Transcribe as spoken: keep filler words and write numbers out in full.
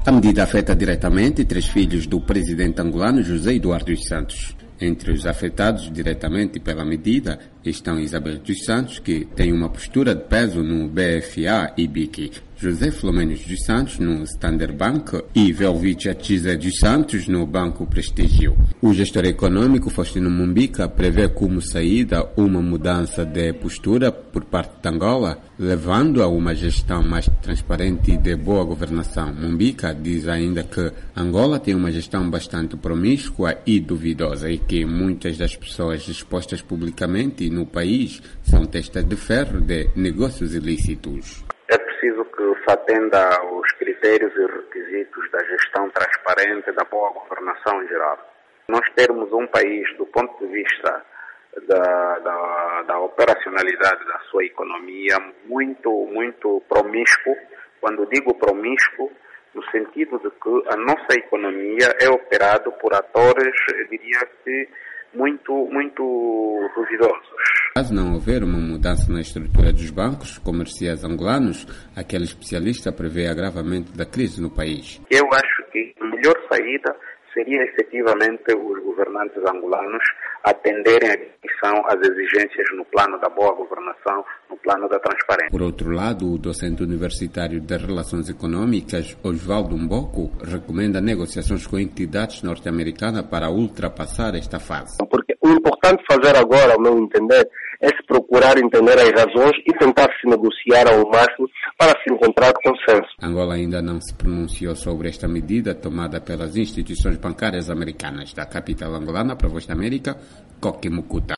A medida afeta diretamente três filhos do presidente angolano José Eduardo dos Santos. Entre os afetados diretamente pela medida estão Isabel dos Santos, que tem uma postura de peso no B F A e B I C, José Flomenos dos Santos no Standard Bank e Velvicha Tizé dos Santos no Banco Prestígio. O gestor econômico Faustino Mumbica prevê como saída uma mudança de postura por parte de Angola, levando a uma gestão mais transparente e de boa governação. Mumbica diz ainda que Angola tem uma gestão bastante promíscua e duvidosa e que muitas das pessoas expostas publicamente no país são testas de ferro de negócios ilícitos. É preciso que se atenda aos critérios e requisitos da gestão transparente, da boa governação em geral. Nós termos um país, do ponto de vista da, da, da operacionalidade da sua economia, muito, muito promíscuo. Quando digo promíscuo, no sentido de que a nossa economia é operada por atores, eu diria que, muito, muito duvidosos. Caso não houver uma mudança na estrutura dos bancos comerciais angolanos, aquele especialista prevê agravamento da crise no país. Eu acho que a melhor saída seria efetivamente os governantes angolanos atenderem a discussão às exigências no plano da boa governação, no plano da transparência. Por outro lado, o docente universitário de Relações Econômicas, Osvaldo Mboco, recomenda negociações com entidades norte-americanas para ultrapassar esta fase. Porque o importante fazer agora, ao meu entender, é se procurar entender as razões e tentar se negociar ao máximo para se encontrar consenso. Angola ainda não se pronunciou sobre esta medida tomada pelas instituições bancárias americanas. Da capital angolana para a Voz da América, Coque Mucuta.